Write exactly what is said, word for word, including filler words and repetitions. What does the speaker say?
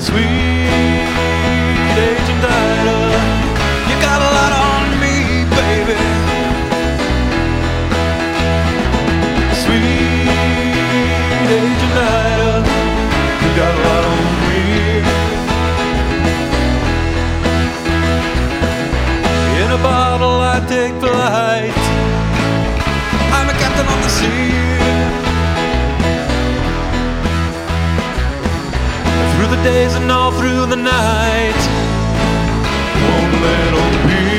Sweet Agent Ida, you got a lot on me, baby. Sweet Agent Ida, you got a lot on me. In a bottle I take flight, I'm a captain on the sea. Through the days and all through the night, won't let on me.